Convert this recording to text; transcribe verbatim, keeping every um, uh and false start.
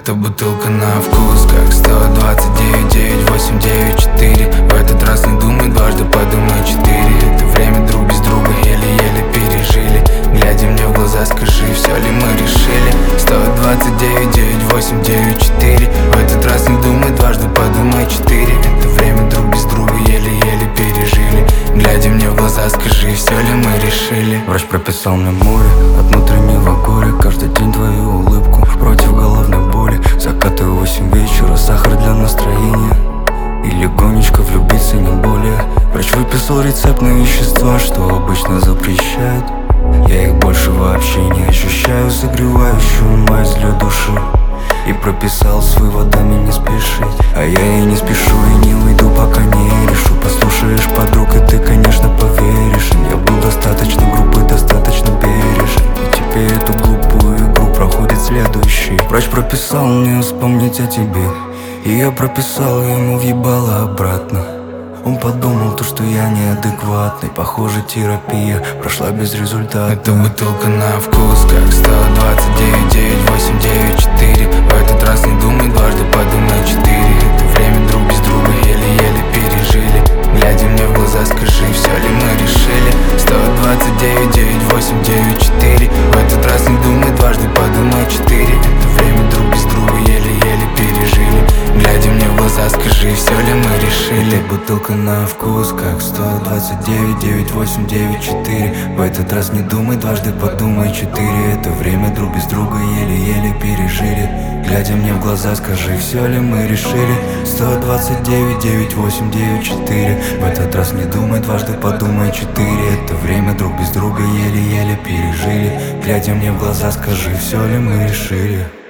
Эта бутылка на вкус как сто двадцать девять девять восемь девять четыре. В этот раз не думай дважды, подумай четыре. Это время друг без друга еле-еле пережили. Глядя мне в глаза, скажи, все ли мы решили? Сто двадцать девять девять восемь девять четыре. В этот раз не думай дважды, подумай четыре. Это время друг без друга еле-еле пережили. Глядя мне в глаза, скажи, все ли мы решили? Врач прописал мне море от внутреннего горя. Каждый день твою улыбку против головной боли. Закаты в восемь вечера, сахар для настроения. И легонечко влюбиться, не более. Врач выписал рецепт на вещества, что обычно запрещают. Я их больше вообще не ощущаю, согревающую мазь для души. И прописал с выводами не спешить. А я и не спешу, и не уйду, пока не решу. Послушаешь подруг, и ты, конечно, поверишь. Я был достаточно грубый, достаточно бережен. И теперь эту глупую игру проходит следующий. Врач прописал мне вспомнить о тебе, и я прописал ему въебало обратно. Он подумал то, что я неадекватный. Похоже, терапия прошла без результата. Эта бутылка на вкус как сто двадцать девять девять восемь девять четыре. В этот раз не думай дважды, подумай четыре. Это время друг без друга еле-еле пережили. Глядя мне в глаза, скажи, все ли мы решили? Сто двадцать девять девять восемь девять четыре. В этот раз не думай дважды, подумай четыре. Это время друг без друга еле-еле пережили. Глядя мне в глаза, скажи, все ли мы решили? Эта бутылка на вкус как сто двадцать девять девять восемь девять четыре. В этот раз не думай дважды, подумай четыре. Это время друг без друга еле-еле пережили. Глядя мне в глаза, скажи, все ли мы решили? Сто двадцать девять девять восемь девять четыре. В этот раз не думай дважды, подумай четыре. Это время друг без друга еле-еле пережили. Глядя мне в глаза, скажи, все ли мы решили?